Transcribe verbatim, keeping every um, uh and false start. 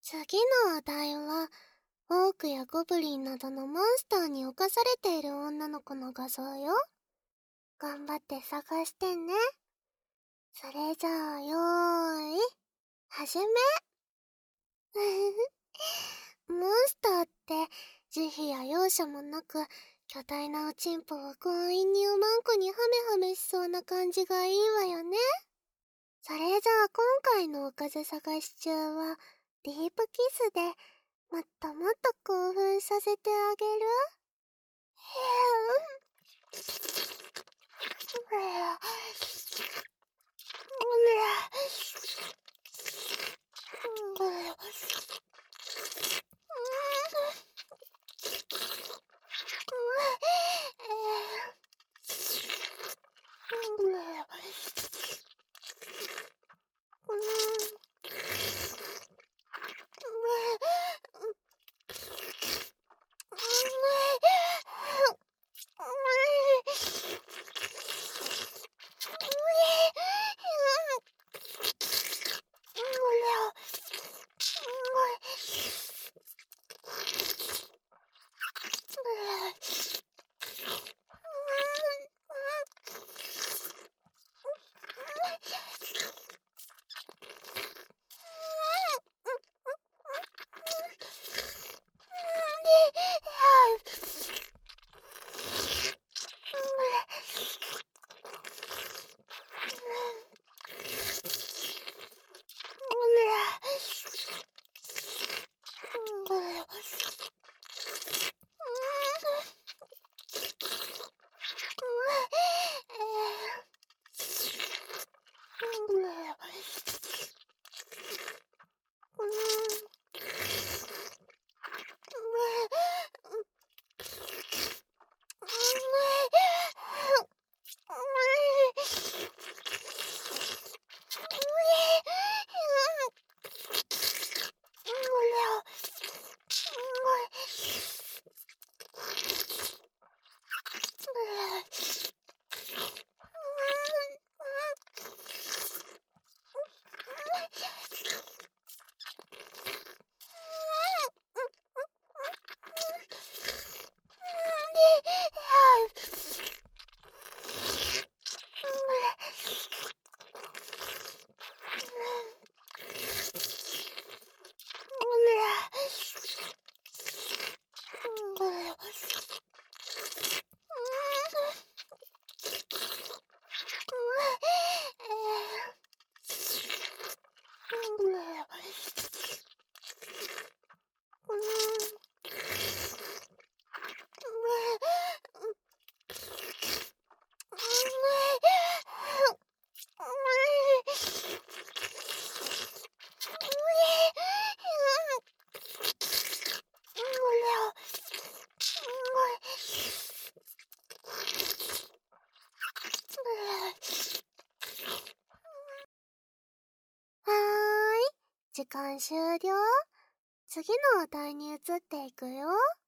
次のお題は、オークやゴブリンなどのモンスターに侵されている女の子の画像よ。頑張って探してね。それじゃあ、よーい、始め。モンスターって、慈悲や容赦もなく、巨大なおちんぽを強引におまんこにハメハメしそうな感じがいいわよね。それじゃあ今回のおかず探し中は、ディープキスで、もっともっと興奮させてあげる。はーい、時間終了。次のお題に移っていくよ。